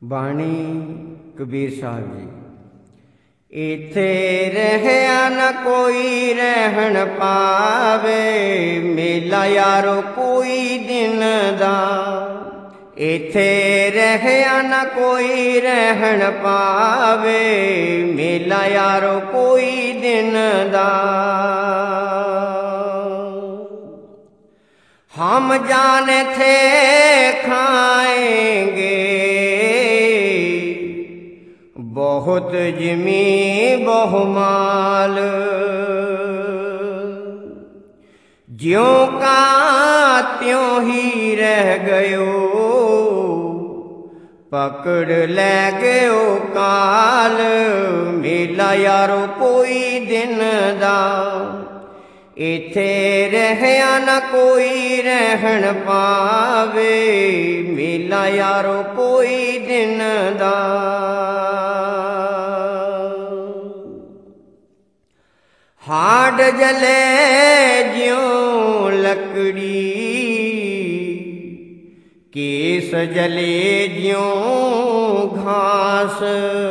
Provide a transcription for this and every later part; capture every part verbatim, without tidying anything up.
ਬਾਣੀ ਕਬੀਰ ਸਾਹਿਬ ਜੀ। ਇੱਥੇ ਰਹਿਆ ਨਾ ਕੋਈ ਰਹਿਣ ਪਾਵੇ, ਮੇਲਾ ਯਾਰੋ ਕੋਈ ਦਿਨ ਦਾ। ਇੱਥੇ ਰਹਿਆ ਨਾ ਕੋਈ ਰਹਿਣ ਪਾਵੇ, ਮੇਲਾ ਯਾਰੋ ਕੋਈ ਦਿਨ ਦਾ। हम जाने थे खाएंगे बहुत जिमी बहुमाल, ज्यों का त्यों ही रह गयो पकड़ ले गयो काल। मेला यारो कोई दिन दा, इथे रहया न कोई रहन पावे, मेला यारो कोई दिन दा। हाड जले ज्यों लकड़ी, केस जले ज्यों घास।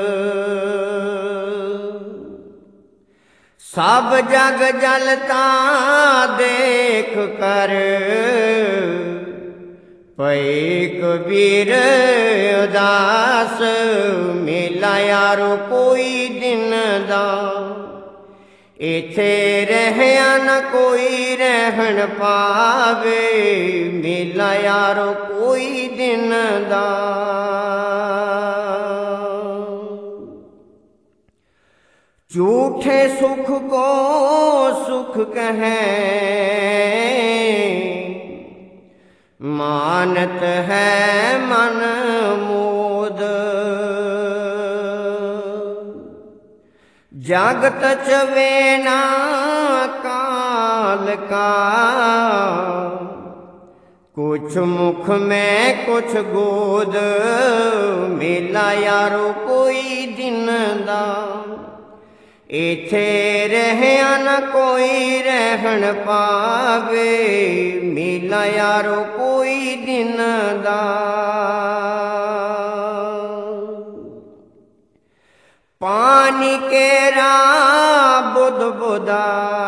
सब जग जलता देख कर पए कबीर उदास। मेला यारो कोई दिन दा, इथे रहया न कोई रहन पावे, मेला यारो कोई दिन दा। झूठे सुख को सुख कहें, मानत है मन मोद। जगत चवे ना काल का, कुछ मुख में कुछ गोद। मेला यारो कोई दिन दा, इथे रहया न कोई रहन पावे, मेला यारो कोई दिन दा। पानी केरा बुध बुधा,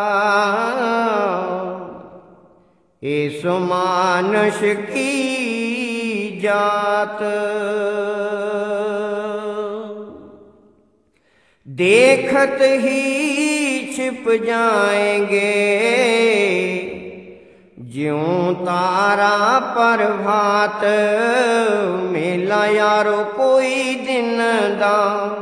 इस मानुष की जात। देखत ही छिप जाएंगे ज्यों तारा प्रभात। मेला यारो कोई दिन दा,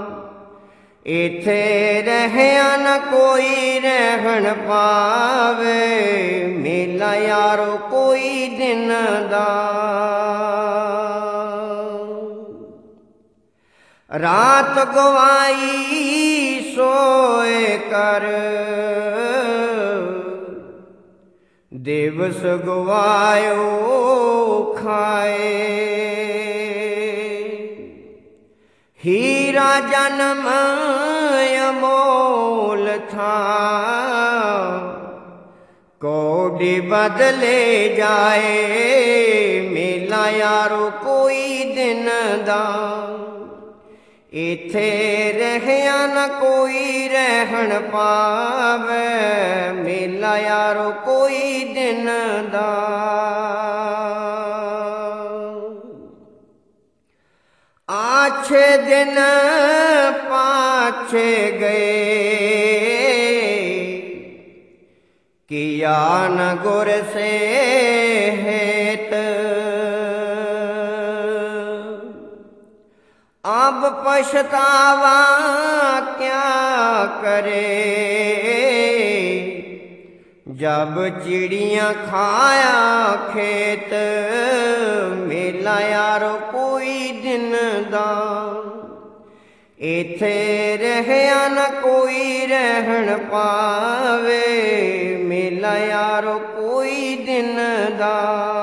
इथे रहया न कोई रहन पावे, मेला यारो कोई दिन दा। रात गवाई सोए कर, दिवस गवायो खाए। हीरा जन्म अमोल था, कौड़ी बदले जाए। मेला यारो कोई दिन दा, इथे रहया न कोई रहन पावे, मेला यारो कोई दिन दा। आछे दिन पाछे गए, किया न गुर से हेत। अब पछतावा क्या करे, जब चिड़ियाँ खाया खेत। मेला यारो कोई दिन दा, इथे रहया न कोई रहन पावे, मेला यारो कोई दिन दा।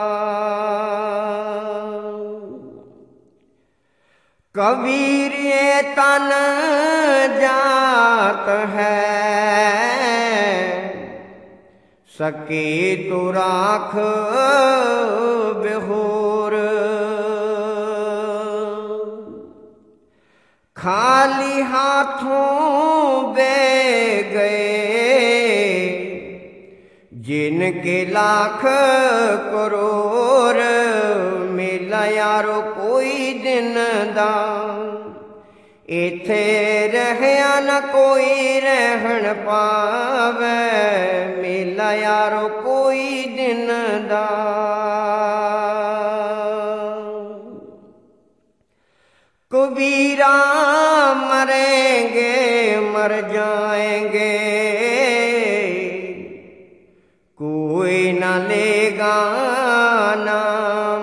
कबीर ये तन जात है, सके तो राख बेहोर। खाली हाथों बह गए जिनके लाख करोड़, मेला यारो कोई दिन दा इथे रहया न कोई रहन पावे, मेला यारो कोई दिन दा। कबीरा मरेंगे मर जाएंगे, कोई न लेगा नाम।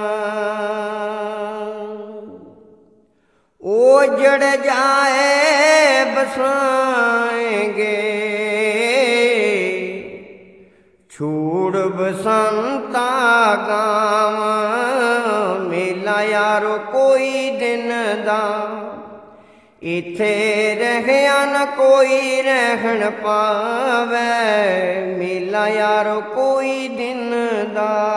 ओजड़ जाए बसाएंगे, छोड़ बसंता गाँव, मेला यारो कोई दिन दा इथे रहया न कोई रहन पावे, मेला यारो कोई दिन दा।